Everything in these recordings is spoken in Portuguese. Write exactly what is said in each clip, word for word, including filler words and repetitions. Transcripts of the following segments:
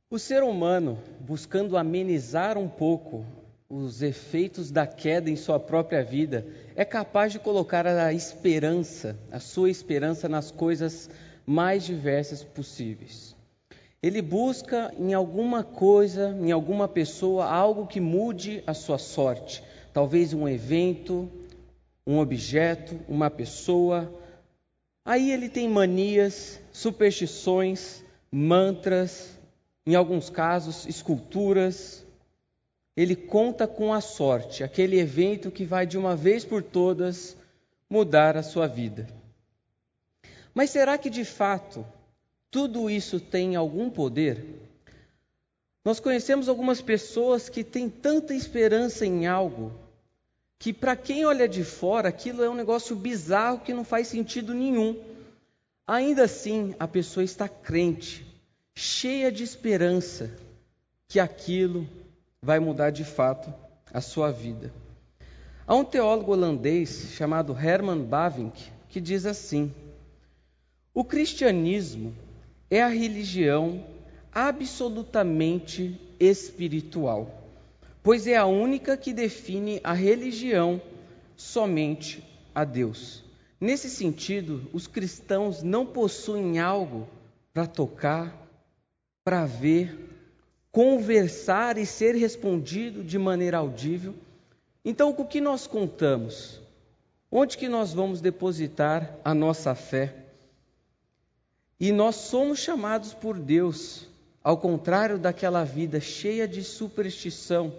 O ser humano, buscando amenizar um pouco os efeitos da queda em sua própria vida, é capaz de colocar a esperança, a sua esperança nas coisas mais diversas possíveis. Ele busca em alguma coisa, em alguma pessoa, algo que mude a sua sorte. Talvez um evento, um objeto, uma pessoa. Aí ele tem manias, superstições, mantras, em alguns casos, esculturas. Ele conta com a sorte, aquele evento que vai de uma vez por todas mudar a sua vida. Mas será que de fato tudo isso tem algum poder? Nós conhecemos algumas pessoas que têm tanta esperança em algo que, para quem olha de fora, aquilo é um negócio bizarro que não faz sentido nenhum. Ainda assim, a pessoa está crente, cheia de esperança que aquilo vai mudar de fato a sua vida. Há um teólogo holandês chamado Herman Bavinck que diz assim: o cristianismo é a religião absolutamente espiritual, pois é a única que define a religião somente a Deus. Nesse sentido, os cristãos não possuem algo para tocar, para ver, conversar e ser respondido de maneira audível. Então, com o que nós contamos? Onde que nós vamos depositar a nossa fé? E nós somos chamados por Deus, ao contrário daquela vida cheia de superstição,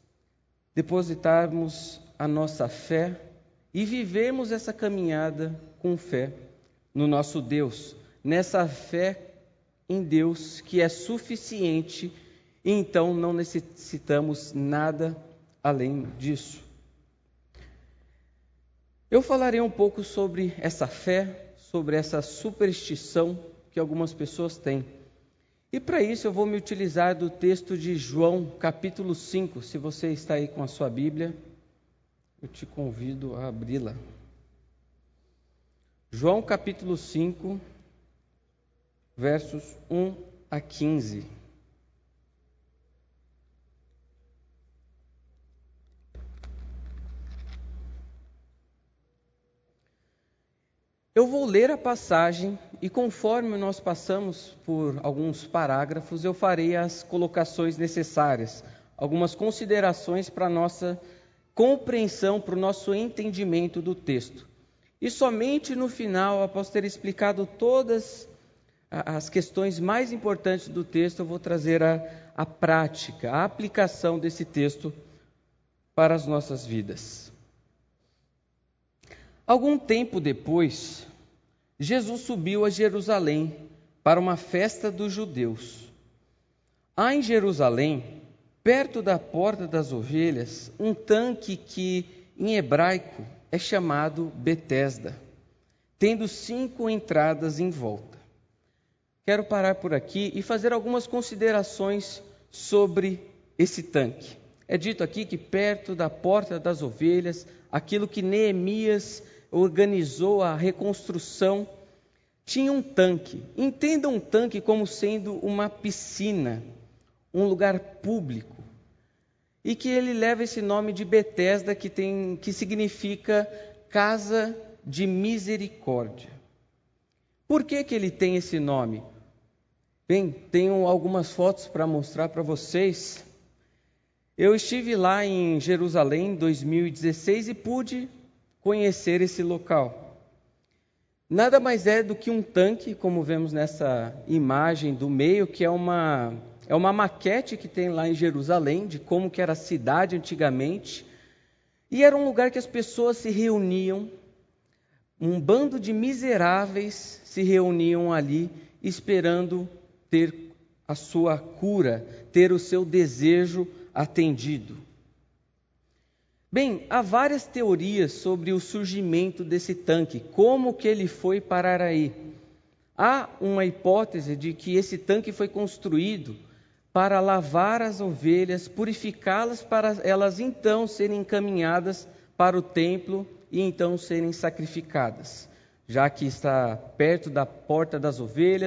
depositarmos a nossa fé e vivemos essa caminhada com fé no nosso Deus, nessa fé em Deus que é suficiente, e então não necessitamos nada além disso. Eu falarei um pouco sobre essa fé, sobre essa superstição que algumas pessoas têm. E para isso eu vou me utilizar do texto de João, capítulo cinco. Se você está aí com a sua Bíblia, eu te convido a abri-la. João, capítulo cinco, versos um a quinze. Eu vou ler a passagem e, conforme nós passamos por alguns parágrafos, eu farei as colocações necessárias, algumas considerações para a nossa compreensão, para o nosso entendimento do texto. E somente no final, após ter explicado todas as questões mais importantes do texto, eu vou trazer a, a prática, a aplicação desse texto para as nossas vidas. Algum tempo depois, Jesus subiu a Jerusalém para uma festa dos judeus. Há em Jerusalém, perto da porta das ovelhas, um tanque que, em hebraico, é chamado Betesda, tendo cinco entradas em volta. Quero parar por aqui e fazer algumas considerações sobre esse tanque. É dito aqui que perto da porta das ovelhas, aquilo que Neemias organizou a reconstrução, tinha um tanque. Entenda um tanque como sendo uma piscina, um lugar público, e que ele leva esse nome de Betesda, que, tem, que significa casa de misericórdia. Por que que ele tem esse nome? Bem, tenho algumas fotos para mostrar para vocês. Eu estive lá em Jerusalém em dois mil e dezesseis e pude conhecer esse local. Nada mais é do que um tanque, como vemos nessa imagem do meio, que é uma, é uma maquete que tem lá em Jerusalém, de como que era a cidade antigamente. E era um lugar que as pessoas se reuniam, um bando de miseráveis se reuniam ali, esperando ter a sua cura, ter o seu desejo atendido. Bem, há várias teorias sobre o surgimento desse tanque, como que ele foi parar aí. Há uma hipótese de que esse tanque foi construído para lavar as ovelhas, purificá-las, para elas então serem encaminhadas para o templo e então serem sacrificadas. Já que está perto da porta das ovelhas,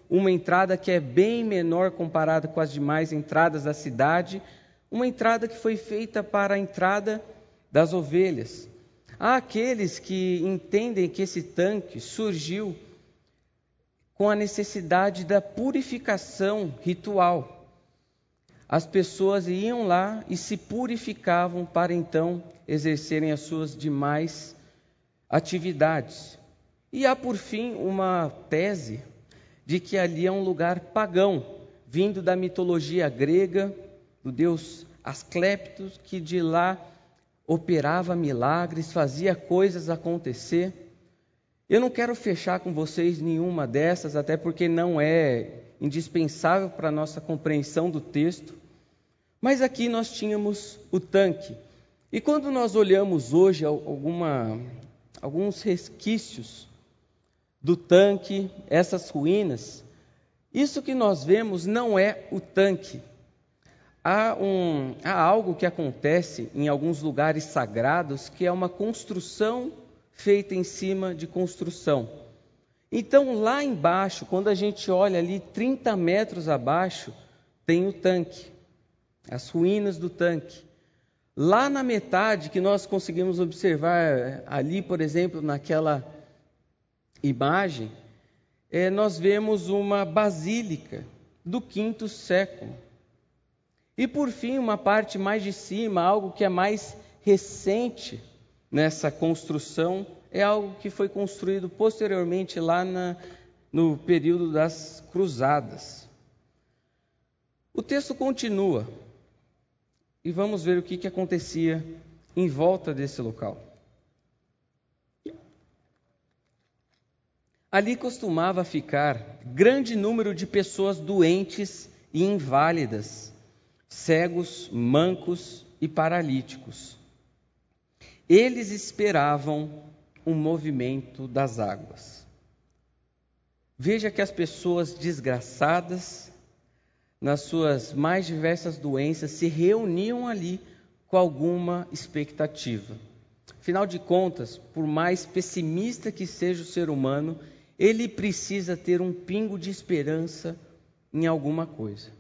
uma entrada que é bem menor comparada com as demais entradas da cidade, uma entrada que foi feita para a entrada das ovelhas. Há aqueles que entendem que esse tanque surgiu com a necessidade da purificação ritual. As pessoas iam lá e se purificavam para então exercerem as suas demais atividades. E há, por fim, uma tese de que ali é um lugar pagão, vindo da mitologia grega, do deus Asclépios, que de lá operava milagres, fazia coisas acontecer. Eu não quero fechar com vocês nenhuma dessas, até porque não é indispensável para a nossa compreensão do texto. Mas aqui nós tínhamos o tanque. E quando nós olhamos hoje alguma, alguns resquícios do tanque, essas ruínas, isso que nós vemos não é o tanque. Há, um, há algo que acontece em alguns lugares sagrados, que é uma construção feita em cima de construção. Então, lá embaixo, quando a gente olha ali trinta metros abaixo, tem o tanque, as ruínas do tanque. Lá na metade, que nós conseguimos observar ali, por exemplo, naquela imagem, é, nós vemos uma basílica do quinto século. E por fim, uma parte mais de cima, algo que é mais recente nessa construção, é algo que foi construído posteriormente lá na, no período das cruzadas. O texto continua e vamos ver o que, que acontecia em volta desse local. Ali costumava ficar grande número de pessoas doentes e inválidas, cegos, mancos e paralíticos. Eles esperavam um movimento das águas. Veja que as pessoas desgraçadas, nas suas mais diversas doenças, se reuniam ali com alguma expectativa. Afinal de contas, por mais pessimista que seja o ser humano, ele precisa ter um pingo de esperança em alguma coisa.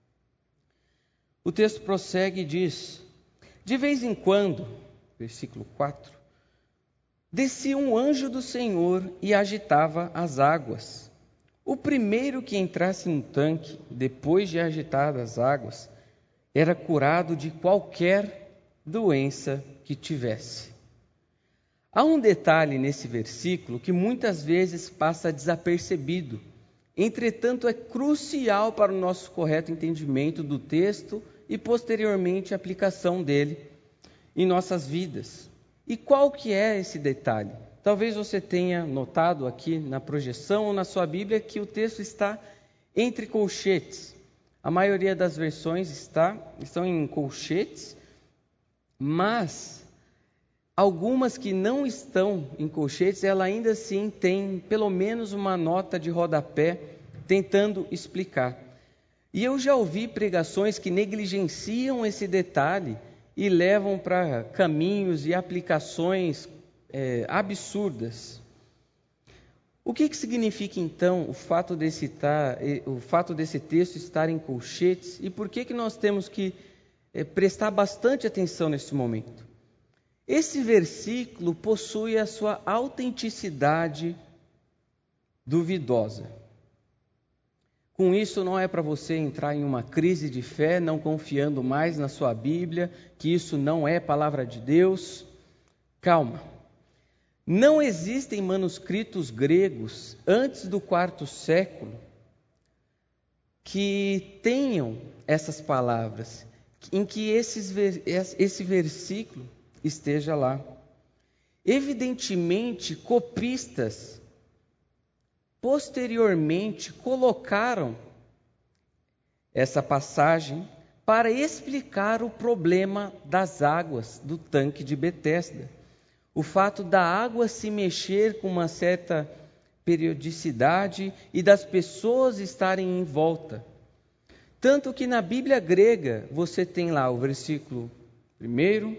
O texto prossegue e diz: de vez em quando, versículo quatro, descia um anjo do Senhor e agitava as águas. O primeiro que entrasse no tanque, depois de agitadas as águas, era curado de qualquer doença que tivesse. Há um detalhe nesse versículo que muitas vezes passa desapercebido. Entretanto, é crucial para o nosso correto entendimento do texto e posteriormente a aplicação dele em nossas vidas. E qual que é esse detalhe? Talvez você tenha notado aqui na projeção ou na sua Bíblia que o texto está entre colchetes. A maioria das versões está, estão em colchetes, mas algumas que não estão em colchetes, ela ainda assim tem pelo menos uma nota de rodapé tentando explicar. E eu já ouvi pregações que negligenciam esse detalhe e levam para caminhos e aplicações é, absurdas. O que, que significa então o fato, desse tar, o fato desse texto estar em colchetes e por que, que nós temos que é, prestar bastante atenção nesse momento? Esse versículo possui a sua autenticidade duvidosa. Com isso, não é para você entrar em uma crise de fé, não confiando mais na sua Bíblia, que isso não é palavra de Deus. Calma. Não existem manuscritos gregos antes do quarto século que tenham essas palavras, em que esses, esse versículo esteja lá. Evidentemente, copistas posteriormente colocaram essa passagem para explicar o problema das águas do tanque de Betesda. O fato da água se mexer com uma certa periodicidade e das pessoas estarem em volta. Tanto que na Bíblia grega você tem lá o versículo primeiro,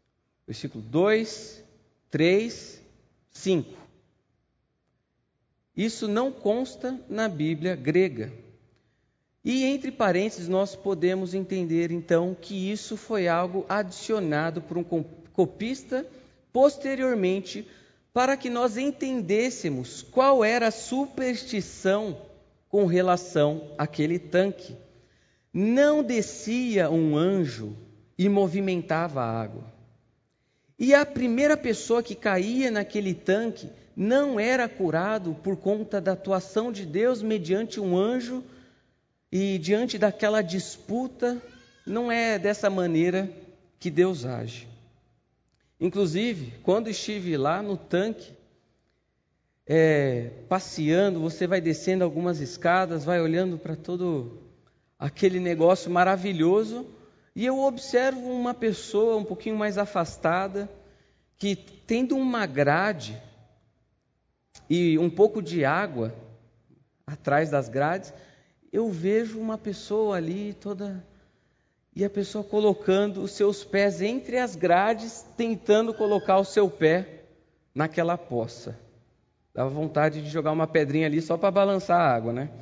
versículo dois, três, cinco. Isso não consta na Bíblia grega. E entre parênteses nós podemos entender então que isso foi algo adicionado por um copista posteriormente para que nós entendêssemos qual era a superstição com relação àquele tanque. Não descia um anjo e movimentava a água. E a primeira pessoa que caía naquele tanque não era curado por conta da atuação de Deus mediante um anjo e diante daquela disputa. Não é dessa maneira que Deus age. Inclusive, quando estive lá no tanque, é, passeando, você vai descendo algumas escadas, vai olhando para todo aquele negócio maravilhoso, e eu observo uma pessoa um pouquinho mais afastada, que tendo uma grade e um pouco de água atrás das grades, eu vejo uma pessoa ali toda... E a pessoa colocando os seus pés entre as grades, tentando colocar o seu pé naquela poça. Dava vontade de jogar uma pedrinha ali só para balançar a água, né?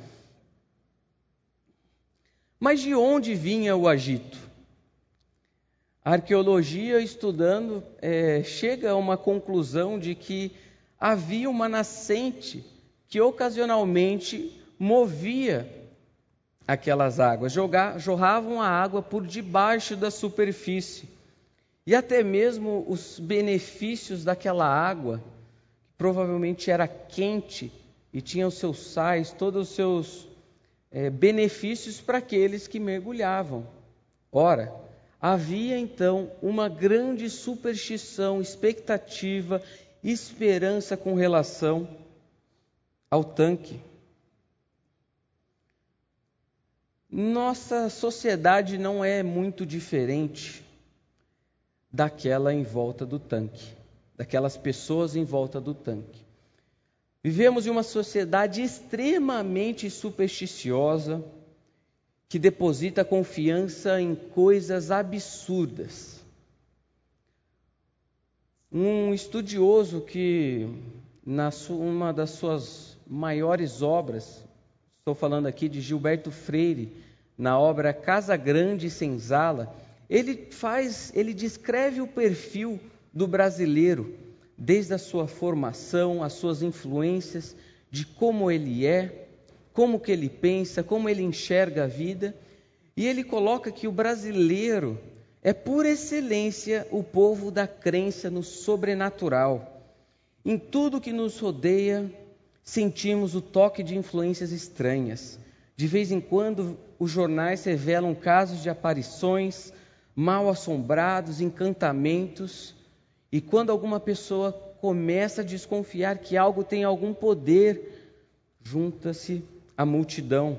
Mas de onde vinha o agito? A arqueologia, estudando, é, chega a uma conclusão de que havia uma nascente que ocasionalmente movia aquelas águas, jogar, jorravam a água por debaixo da superfície. E até mesmo os benefícios daquela água, que provavelmente era quente e tinha os seus sais, todos os seus é, benefícios para aqueles que mergulhavam. Ora, havia então uma grande superstição, expectativa, esperança com relação ao tanque. Nossa sociedade não é muito diferente daquela em volta do tanque, daquelas pessoas em volta do tanque. Vivemos em uma sociedade extremamente supersticiosa, que deposita confiança em coisas absurdas. Um estudioso que, na sua, uma das suas maiores obras, estou falando aqui de Gilberto Freire, na obra Casa Grande e Senzala, ele faz, ele descreve o perfil do brasileiro, desde a sua formação, as suas influências, de como ele é, como que ele pensa, como ele enxerga a vida, e ele coloca que o brasileiro é, por excelência, o povo da crença no sobrenatural. Em tudo que nos rodeia, sentimos o toque de influências estranhas. De vez em quando, os jornais revelam casos de aparições, mal-assombrados, encantamentos. E quando alguma pessoa começa a desconfiar que algo tem algum poder, junta-se a multidão.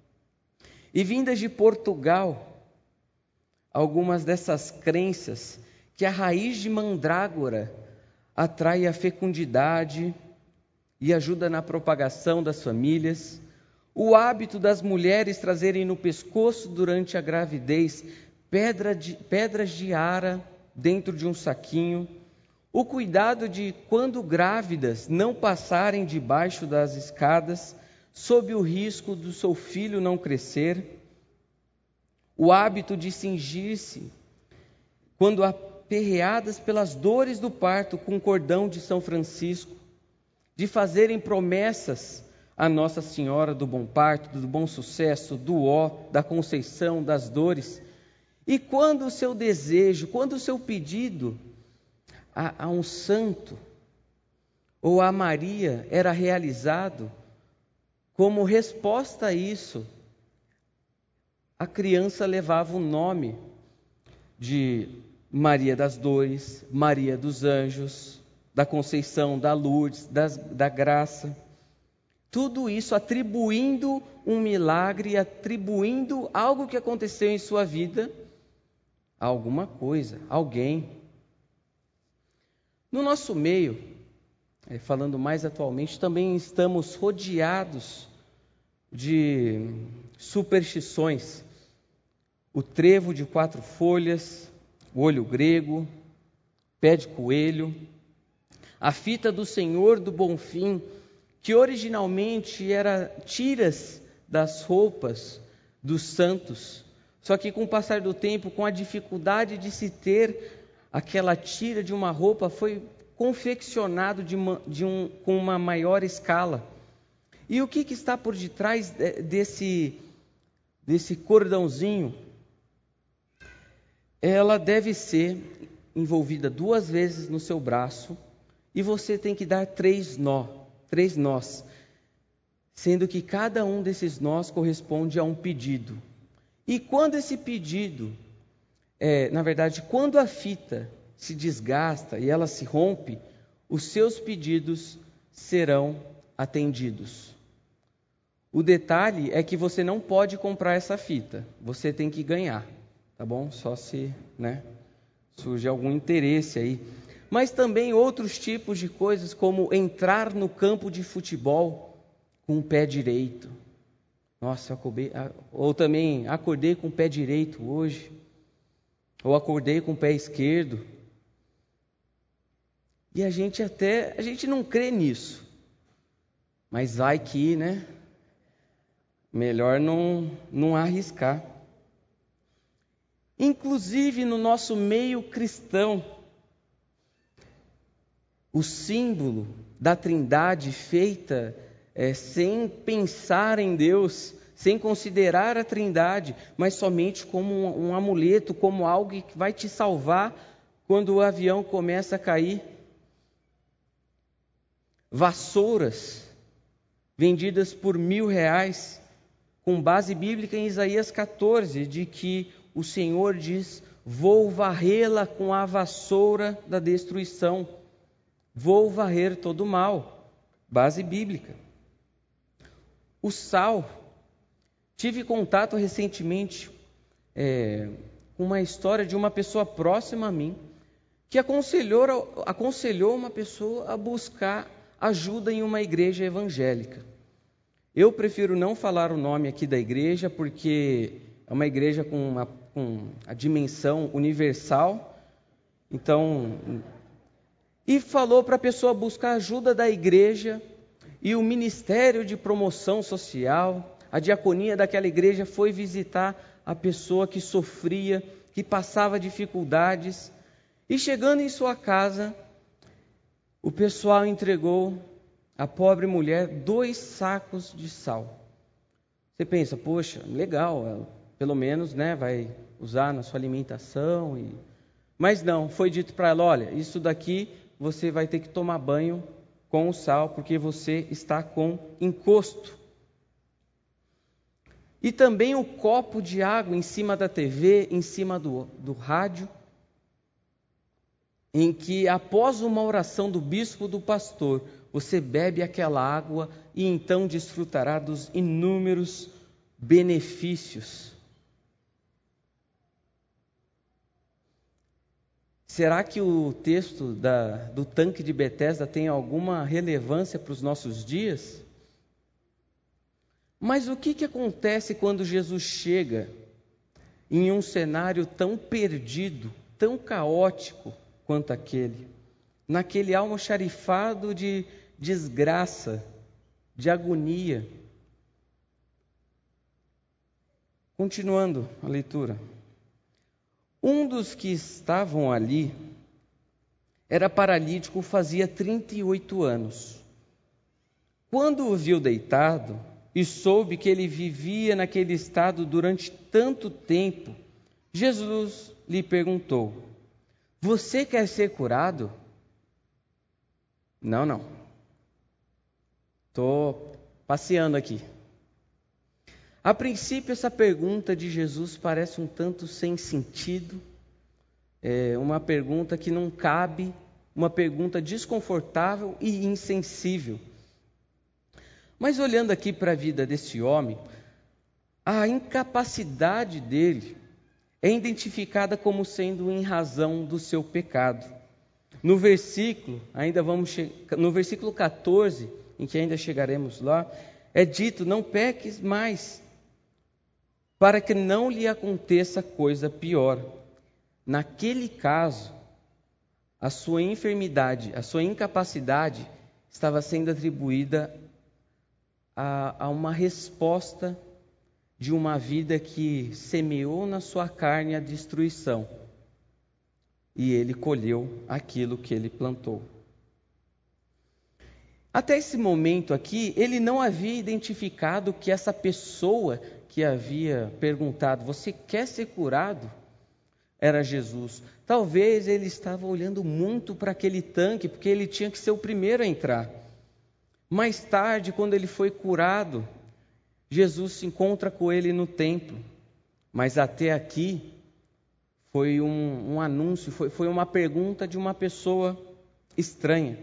E vindas de Portugal, algumas dessas crenças, que a raiz de mandrágora atrai a fecundidade e ajuda na propagação das famílias, o hábito das mulheres trazerem no pescoço durante a gravidez pedra de, pedras de ara dentro de um saquinho, o cuidado de, quando grávidas, não passarem debaixo das escadas, sob o risco do seu filho não crescer, o hábito de cingir-se, quando aperreadas pelas dores do parto com cordão de São Francisco, de fazerem promessas a Nossa Senhora do Bom Parto, do Bom Sucesso, do Ó, da Conceição, das dores. E quando o seu desejo, quando o seu pedido a, a um santo ou a Maria era realizado, como resposta a isso, a criança levava o nome de Maria das Dores, Maria dos Anjos, da Conceição, da Lourdes, das, da Graça. Tudo isso atribuindo um milagre, atribuindo algo que aconteceu em sua vida a alguma coisa, alguém. No nosso meio, falando mais atualmente, também estamos rodeados de superstições. O trevo de quatro folhas, o olho grego, pé de coelho, a fita do Senhor do Bonfim, que originalmente era tiras das roupas dos santos. Só que com o passar do tempo, com a dificuldade de se ter aquela tira de uma roupa, foi confeccionado de uma, de um, com uma maior escala. E o que, que está por detrás desse, desse cordãozinho? Ela deve ser envolvida duas vezes no seu braço e você tem que dar três nó, três nós, sendo que cada um desses nós corresponde a um pedido. E quando esse pedido, é, na verdade, quando a fita se desgasta e ela se rompe, os seus pedidos serão atendidos. O detalhe é que você não pode comprar essa fita, você tem que ganhar, tá bom? Só se, né, surge algum interesse aí. Mas também outros tipos de coisas, como entrar no campo de futebol com o pé direito. Nossa, eu acordei, ou também acordei com o pé direito hoje, ou acordei com o pé esquerdo. E a gente até, a gente não crê nisso, mas vai que, né? Melhor não, não arriscar. Inclusive no nosso meio cristão, o símbolo da Trindade feita é, sem pensar em Deus, sem considerar a Trindade, mas somente como um, um amuleto, como algo que vai te salvar quando o avião começa a cair. Vassouras vendidas por mil reais, com base bíblica em Isaías catorze, de que o Senhor diz: vou varrê-la com a vassoura da destruição, vou varrer todo o mal. Base bíblica. O sal. Tive contato recentemente é, com uma história de uma pessoa próxima a mim, que aconselhou, aconselhou uma pessoa a buscar ajuda em uma igreja evangélica. Eu prefiro não falar o nome aqui da igreja, porque é uma igreja com, uma, com a dimensão universal. Então, e falou para a pessoa buscar ajuda da igreja, e o Ministério de Promoção Social, a diaconia daquela igreja foi visitar a pessoa que sofria, que passava dificuldades, e chegando em sua casa, o pessoal entregou a pobre mulher dois sacos de sal. Você pensa, poxa, legal, pelo menos, né, vai usar na sua alimentação. E... Mas não, foi dito para ela, olha, isso daqui você vai ter que tomar banho com o sal, porque você está com encosto. E também o copo de água em cima da T V, em cima do, do rádio, em que após uma oração do bispo, do pastor, você bebe aquela água e então desfrutará dos inúmeros benefícios. Será que o texto da, do tanque de Betesda tem alguma relevância para os nossos dias? Mas o que, que acontece quando Jesus chega em um cenário tão perdido, tão caótico quanto aquele? Naquele almoxarifado de desgraça, de agonia. Continuando a leitura. Um dos que estavam ali era paralítico, fazia trinta e oito anos. Quando o viu deitado e soube que ele vivia naquele estado durante tanto tempo, Jesus lhe perguntou: você quer ser curado? Não, não. Estou passeando aqui. A princípio, essa pergunta de Jesus parece um tanto sem sentido, é uma pergunta que não cabe, uma pergunta desconfortável e insensível. Mas olhando aqui para a vida desse homem, a incapacidade dele é identificada como sendo em razão do seu pecado. No versículo, ainda vamos che- no versículo catorze, em que ainda chegaremos lá, é dito: não peques mais, para que não lhe aconteça coisa pior. Naquele caso, a sua enfermidade, a sua incapacidade estava sendo atribuída a, a uma resposta de uma vida que semeou na sua carne a destruição. E ele colheu aquilo que ele plantou. Até esse momento aqui, ele não havia identificado que essa pessoa que havia perguntado, você quer ser curado? Era Jesus. Talvez ele estava olhando muito para aquele tanque, porque ele tinha que ser o primeiro a entrar. Mais tarde, quando ele foi curado, Jesus se encontra com ele no templo. Mas até aqui, foi um, um anúncio, foi, foi uma pergunta de uma pessoa estranha.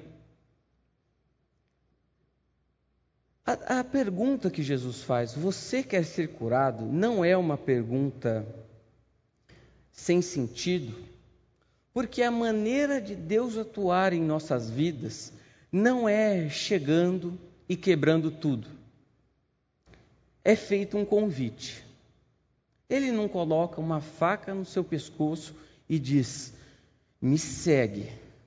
A, a pergunta que Jesus faz, você quer ser curado? Não é uma pergunta sem sentido, porque a maneira de Deus atuar em nossas vidas não é chegando e quebrando tudo. É feito um convite. Ele não coloca uma faca no seu pescoço e diz, me segue.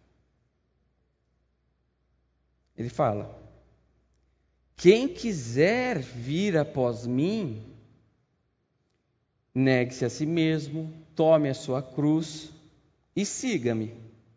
Ele fala, quem quiser vir após mim, negue-se a si mesmo, tome a sua cruz e siga-me.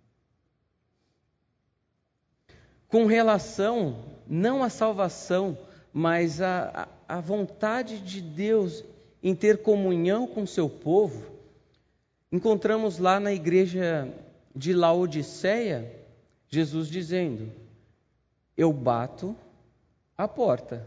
Com relação, não à salvação, mas à, à vontade de Deus em ter comunhão com seu povo, encontramos lá na igreja de Laodiceia, Jesus dizendo, eu bato a porta.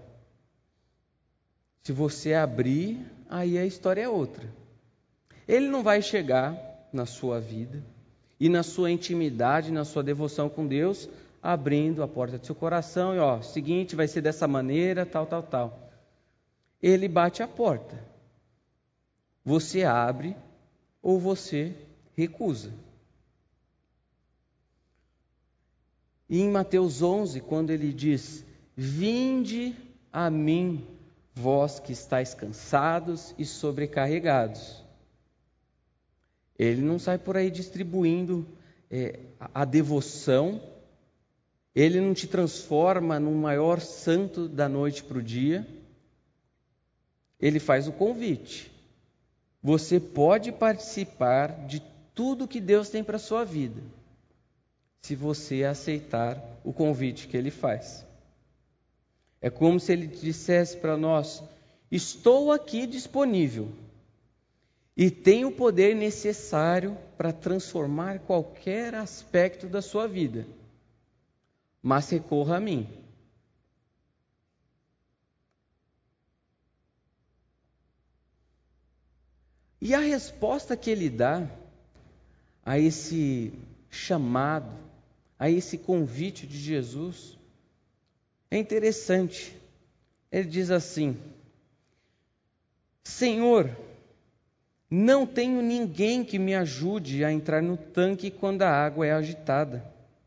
Se você abrir, aí a história é outra. Ele não vai chegar na sua vida e na sua intimidade, na sua devoção com Deus, abrindo a porta do seu coração e ó, seguinte, vai ser dessa maneira, tal, tal, tal. Ele bate a porta. Você abre ou você recusa. E em Mateus onze, quando ele diz, vinde a mim, vós que estáis cansados e sobrecarregados. Ele não sai por aí distribuindo é, a devoção, ele não te transforma no maior santo da noite para o dia, ele faz o convite. Você pode participar de tudo que Deus tem para a sua vida, se você aceitar o convite que ele faz. É como se ele dissesse para nós, estou aqui disponível e tenho o poder necessário para transformar qualquer aspecto da sua vida, mas recorra a mim. E a resposta que ele dá a esse chamado, a esse convite de Jesus, é interessante. Ele diz assim, Senhor, não tenho ninguém que me ajude a entrar no tanque quando a água é agitada.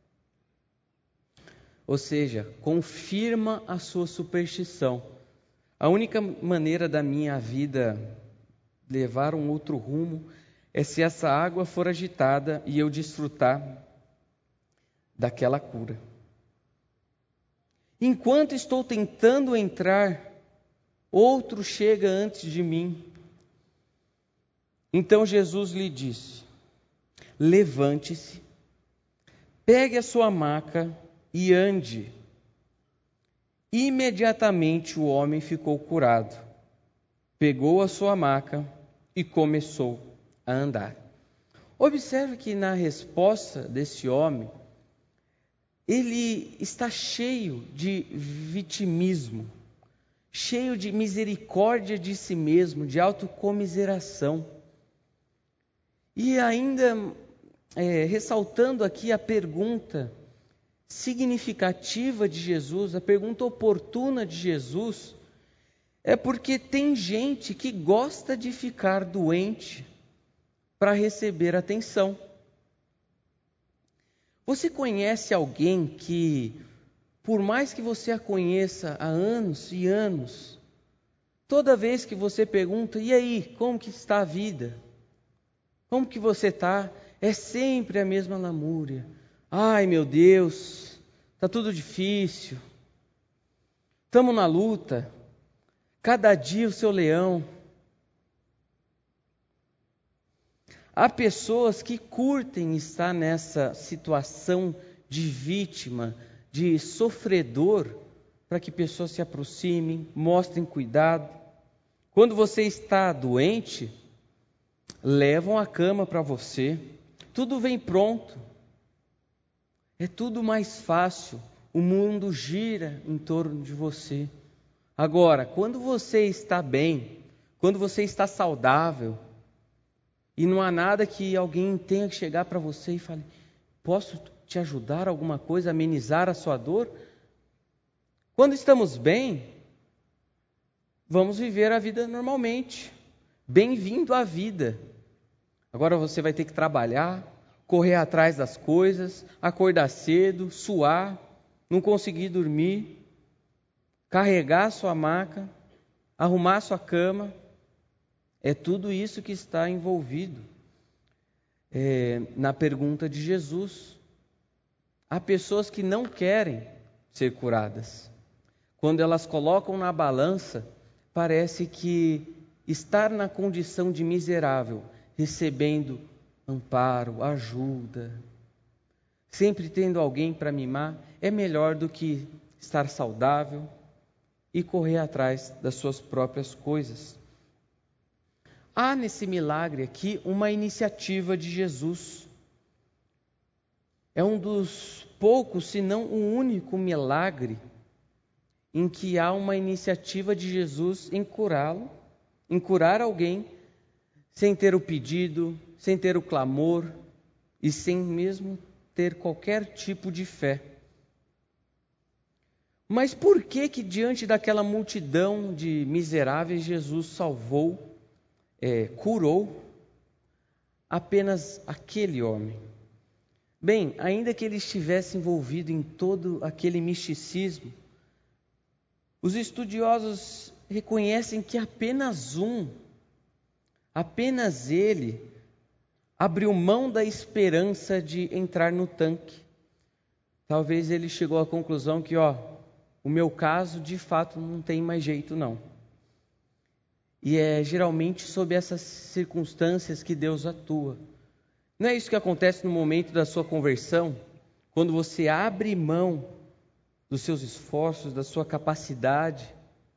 Ou seja, confirma a sua superstição. A única maneira da minha vida levar um outro rumo é se essa água for agitada e eu desfrutar daquela cura. Enquanto estou tentando entrar, outro chega antes de mim. Então Jesus lhe disse, levante-se, pegue a sua maca e ande. Imediatamente o homem ficou curado, pegou a sua maca e começou a andar. Observe que na resposta desse homem, ele está cheio de vitimismo, cheio de misericórdia de si mesmo, de autocomiseração. E ainda é, ressaltando aqui a pergunta significativa de Jesus, a pergunta oportuna de Jesus, é porque tem gente que gosta de ficar doente para receber atenção. Você conhece alguém que, por mais que você a conheça há anos e anos, toda vez que você pergunta, e aí, como que está a vida? Como que você está? É sempre a mesma lamúria. Ai, meu Deus, está tudo difícil. estamos na luta, cada dia o seu leão. Há pessoas que curtem estar nessa situação de vítima, de sofredor, para que pessoas se aproximem, mostrem cuidado. Quando você está doente, levam a cama para você, tudo vem pronto, é tudo mais fácil, o mundo gira em torno de você. Agora, quando você está bem, quando você está saudável, e não há nada que alguém tenha que chegar para você e fale, posso te ajudar alguma coisa, amenizar a sua dor? Quando estamos bem, vamos viver a vida normalmente. Bem-vindo à vida. Agora você vai ter que trabalhar, correr atrás das coisas, acordar cedo, suar, não conseguir dormir, carregar sua maca, arrumar sua cama. É tudo isso que está envolvido é, na pergunta de Jesus. Há pessoas que não querem ser curadas. Quando elas colocam na balança, parece que estar na condição de miserável, recebendo amparo, ajuda, sempre tendo alguém para mimar, é melhor do que estar saudável e correr atrás das suas próprias coisas. Há nesse milagre aqui uma iniciativa de Jesus. É um dos poucos, se não o único milagre em que há uma iniciativa de Jesus em curá-lo, em curar alguém, sem ter o pedido, sem ter o clamor e sem mesmo ter qualquer tipo de fé. Mas por que que diante daquela multidão de miseráveis Jesus salvou, é, curou apenas aquele homem? Bem, ainda que ele estivesse envolvido em todo aquele misticismo, os estudiosos reconhecem que apenas um, apenas ele, abriu mão da esperança de entrar no tanque. Talvez ele chegou à conclusão que, ó, o meu caso de fato não tem mais jeito não. E é geralmente sob essas circunstâncias que Deus atua. Não é isso que acontece no momento da sua conversão? Quando você abre mão dos seus esforços, da sua capacidade,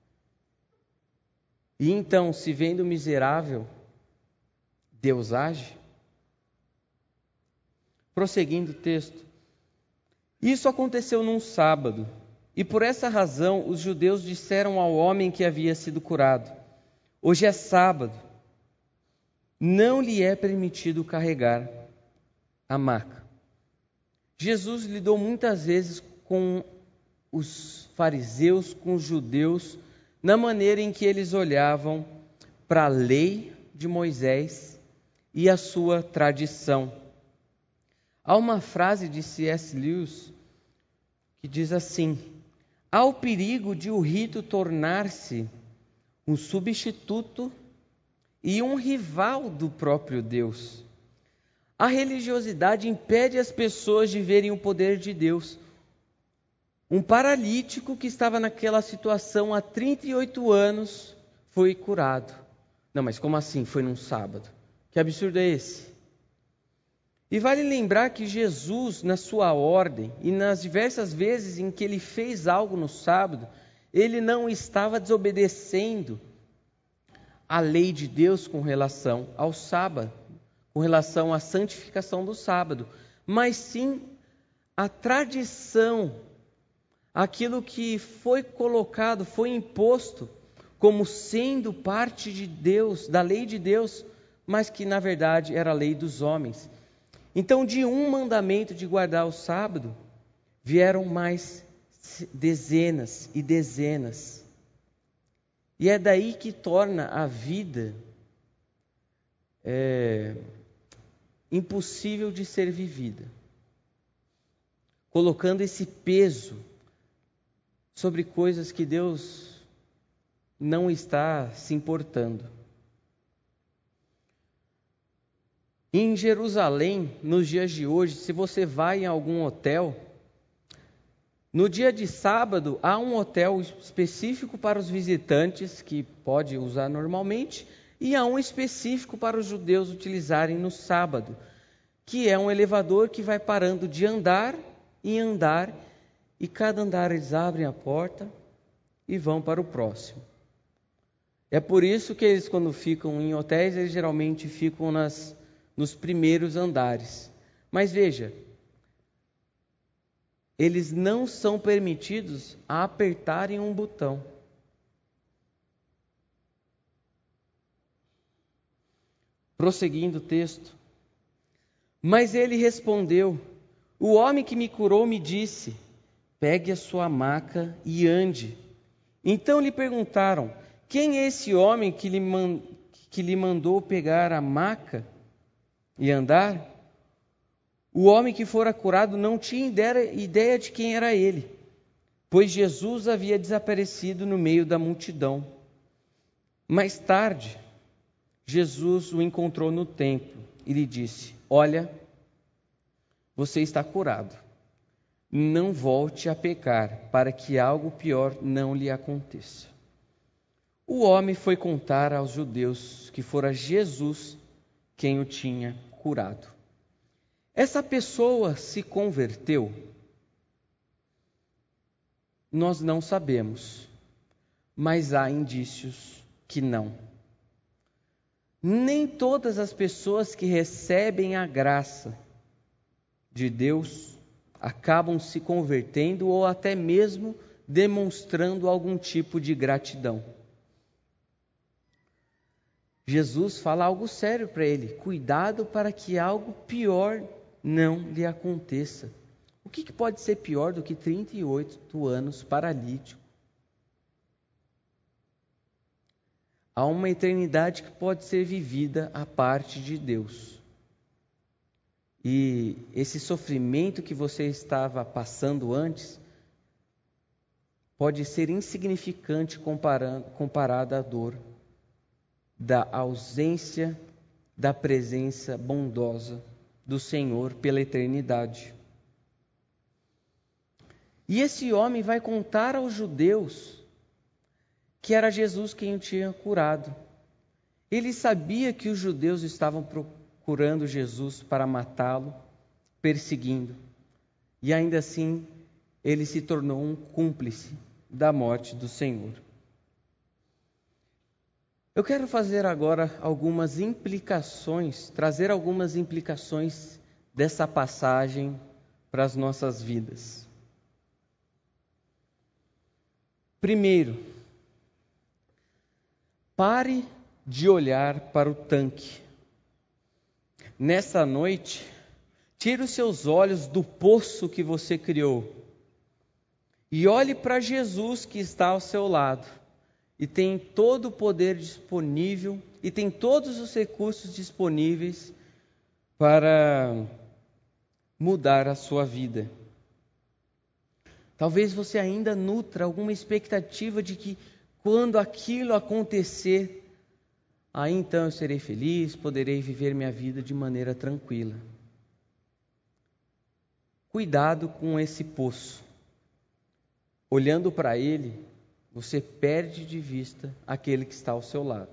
e então, se vendo miserável, Deus age? Prosseguindo o texto. Isso aconteceu num sábado, e por essa razão os judeus disseram ao homem que havia sido curado: hoje é sábado, não lhe é permitido carregar a maca. Jesus lidou muitas vezes com os fariseus, com os judeus, na maneira em que eles olhavam para a lei de Moisés e a sua tradição. Há uma frase de C S Lewis que diz assim: há o perigo de o rito tornar-se um substituto e um rival do próprio Deus. A religiosidade impede as pessoas de verem o poder de Deus. Um paralítico que estava naquela situação há trinta e oito anos foi curado. Não, mas como assim? Foi num sábado? Que absurdo é esse? E vale lembrar que Jesus, na sua ordem, e nas diversas vezes em que ele fez algo no sábado, ele não estava desobedecendo a lei de Deus com relação ao sábado, com relação à santificação do sábado, mas sim a tradição, aquilo que foi colocado, foi imposto como sendo parte de Deus, da lei de Deus, mas que na verdade era a lei dos homens. Então, de um mandamento de guardar o sábado, vieram mais dezenas e dezenas. E é daí que torna a vida é, impossível de ser vivida, colocando esse peso sobre coisas que Deus não está se importando. Em Jerusalém, nos dias de hoje, se você vai em algum hotel, No dia de sábado, há um hotel específico para os visitantes, que pode usar normalmente, e há um específico para os judeus utilizarem no sábado, que é um elevador que vai parando de andar em andar, e cada andar eles abrem a porta e vão para o próximo. É por isso que eles, quando ficam em hotéis, eles geralmente ficam nas, nos primeiros andares. Mas veja, eles não são permitidos a apertarem um botão. Prosseguindo o texto. Mas ele respondeu: o homem que me curou me disse: pegue a sua maca e ande. Então lhe perguntaram: quem é esse homem que lhe, man... que lhe mandou pegar a maca e andar? O homem que fora curado não tinha ideia de quem era ele, pois Jesus havia desaparecido no meio da multidão. Mais tarde, Jesus o encontrou no templo e lhe disse: olha, você está curado. Não volte a pecar, para que algo pior não lhe aconteça. O homem foi contar aos judeus que fora Jesus quem o tinha curado. Essa pessoa se converteu? Nós não sabemos, mas há indícios que não. Nem todas as pessoas que recebem a graça de Deus acabam se convertendo ou até mesmo demonstrando algum tipo de gratidão. Jesus fala algo sério para ele: cuidado para que algo pior não lhe aconteça. O que, que pode ser pior do que trinta e oito anos paralítico? Há uma eternidade que pode ser vivida à parte de Deus. E esse sofrimento que você estava passando antes pode ser insignificante comparado, comparado à dor da ausência da presença bondosa do Senhor pela eternidade. E esse homem vai contar aos judeus que era Jesus quem o tinha curado. Ele sabia que os judeus estavam procurando Jesus para matá-lo, perseguindo. E ainda assim, ele se tornou um cúmplice da morte do Senhor. Eu quero fazer agora algumas implicações, trazer algumas implicações dessa passagem para as nossas vidas. Primeiro, pare de olhar para o tanque. Nessa noite, tire os seus olhos do poço que você criou e olhe para Jesus que está ao seu lado e tem todo o poder disponível e tem todos os recursos disponíveis para mudar a sua vida. Talvez você ainda nutra alguma expectativa de que quando aquilo acontecer, aí então eu serei feliz, poderei viver minha vida de maneira tranquila. Cuidado com esse poço. Olhando para ele, você perde de vista aquele que está ao seu lado.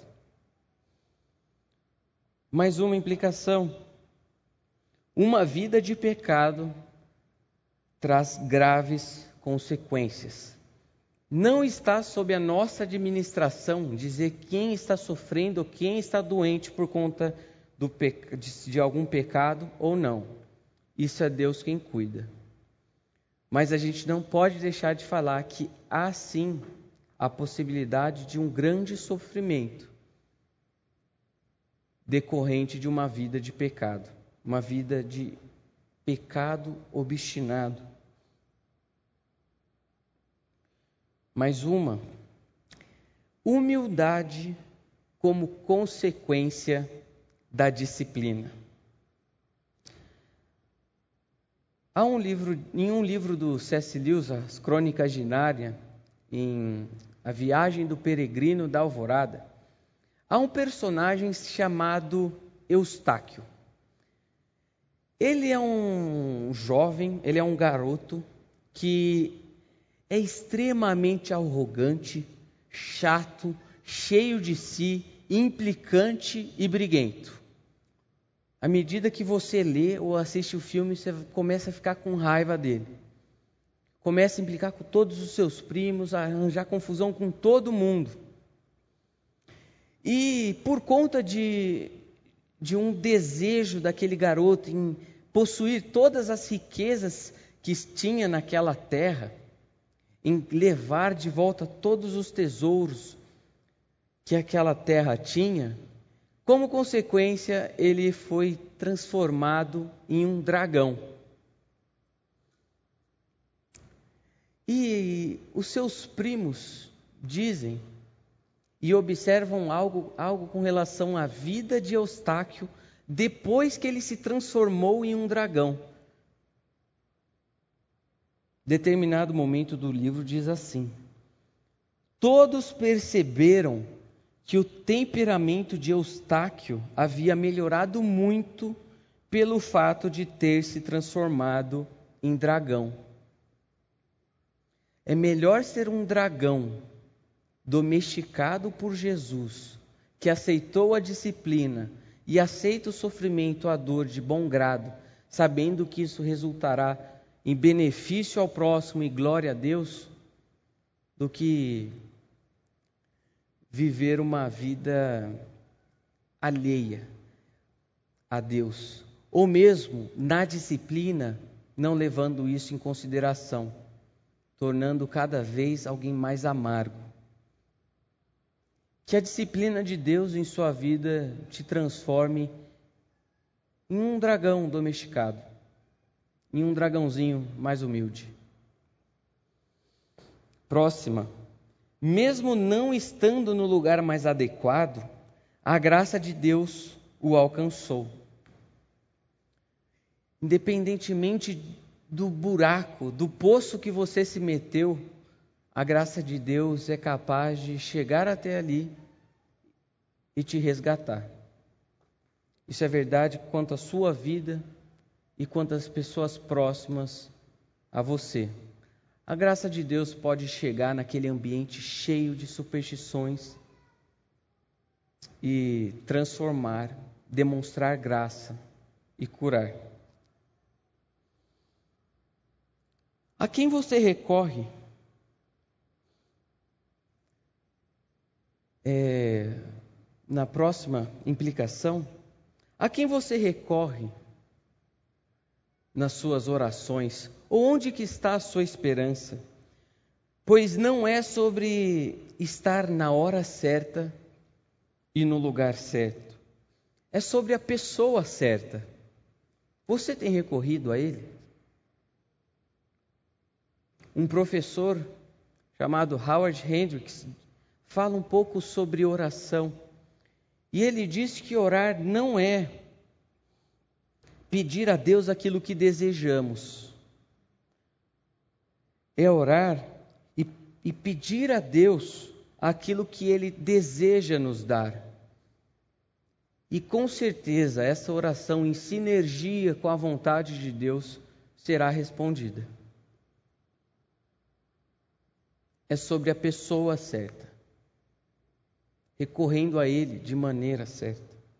Mais uma implicação. Uma vida de pecado traz graves consequências. Não está sob a nossa administração dizer quem está sofrendo ou quem está doente por conta do peca... de, de algum pecado ou não. Isso é Deus quem cuida. Mas a gente não pode deixar de falar que há sim a possibilidade de um grande sofrimento decorrente de uma vida de pecado, uma vida de pecado obstinado. Mais uma, humildade como consequência da disciplina. Há um livro, em um livro do C S Lewis, As Crônicas de Nárnia, em A Viagem do Peregrino da Alvorada, há um personagem chamado Eustáquio. Ele é um jovem, ele é um garoto que é extremamente arrogante, chato, cheio de si, implicante e briguento. À medida que você lê ou assiste o filme, você começa a ficar com raiva dele. Começa a implicar com todos os seus primos, a arranjar confusão com todo mundo. E por conta de, de um desejo daquele garoto em possuir todas as riquezas que tinha naquela terra, em levar de volta todos os tesouros que aquela terra tinha, como consequência, ele foi transformado em um dragão. E os seus primos dizem e observam algo, algo com relação à vida de Eustáquio depois que ele se transformou em um dragão. Determinado momento do livro diz assim: todos perceberam que o temperamento de Eustáquio havia melhorado muito pelo fato de ter se transformado em dragão. É melhor ser um dragão domesticado por Jesus, que aceitou a disciplina e aceita o sofrimento, a dor de bom grado, sabendo que isso resultará em benefício ao próximo e glória a Deus, do que viver uma vida alheia a Deus, ou mesmo na disciplina, não levando isso em consideração, tornando cada vez alguém mais amargo. Que a disciplina de Deus em sua vida te transforme em um dragão domesticado, em um dragãozinho mais humilde. Próxima. Mesmo não estando no lugar mais adequado, a graça de Deus o alcançou. Independentemente do buraco, do poço que você se meteu, a graça de Deus é capaz de chegar até ali e te resgatar. Isso é verdade quanto à sua vida e quanto às pessoas próximas a você. A graça de Deus pode chegar naquele ambiente cheio de superstições e transformar, demonstrar graça e curar. A quem você recorre? É, na próxima implicação, a quem você recorre nas suas orações? Onde que está a sua esperança? Pois não é sobre estar na hora certa e no lugar certo. É sobre a pessoa certa. Você tem recorrido a Ele? Um professor chamado Howard Hendricks fala um pouco sobre oração. E ele diz que orar não é pedir a Deus aquilo que desejamos. É orar e, e pedir a Deus aquilo que Ele deseja nos dar. E com certeza essa oração em sinergia com a vontade de Deus será respondida. É sobre a pessoa certa, recorrendo a Ele de maneira certa.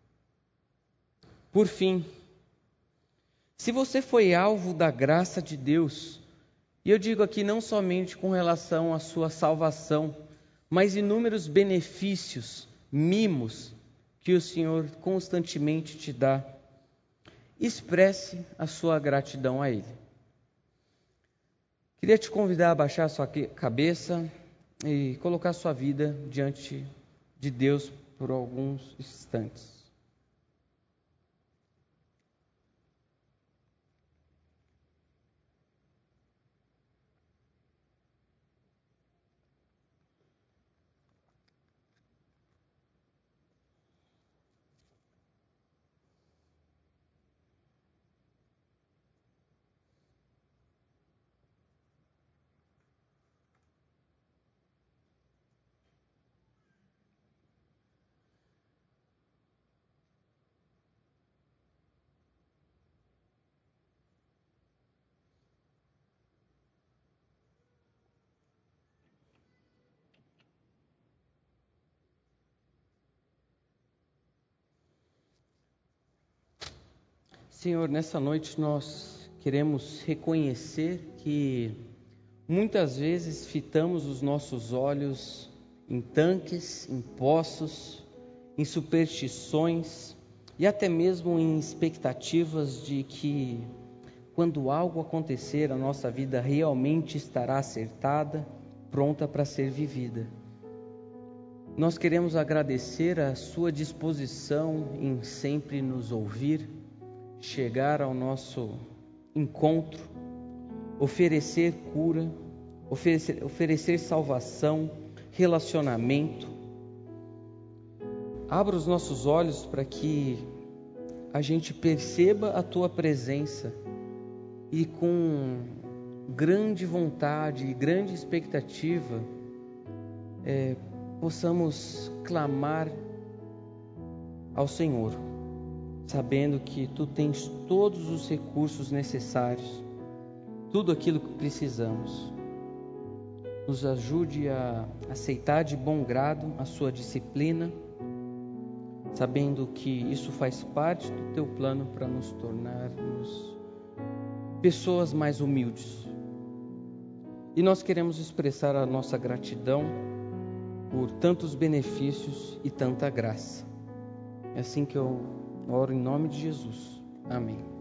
Por fim, se você foi alvo da graça de Deus, e eu digo aqui não somente com relação à sua salvação, mas inúmeros benefícios, mimos, que o Senhor constantemente te dá, expresse a sua gratidão a Ele. Queria te convidar a baixar a sua cabeça e colocar sua vida diante de Deus por alguns instantes. Senhor, nessa noite nós queremos reconhecer que muitas vezes fitamos os nossos olhos em tanques, em poços, em superstições e até mesmo em expectativas de que quando algo acontecer, a nossa vida realmente estará acertada, pronta para ser vivida. Nós queremos agradecer a sua disposição em sempre nos ouvir, chegar ao nosso encontro, oferecer cura, oferecer, oferecer salvação, relacionamento. Abra os nossos olhos para que a gente perceba a tua presença e com grande vontade e grande expectativa é, possamos clamar ao Senhor, sabendo que tu tens todos os recursos necessários, tudo aquilo que precisamos. Nos ajude a aceitar de bom grado a sua disciplina, sabendo que isso faz parte do teu plano para nos tornarmos pessoas mais humildes. E nós queremos expressar a nossa gratidão por tantos benefícios e tanta graça. É assim que eu oro em nome de Jesus. Amém.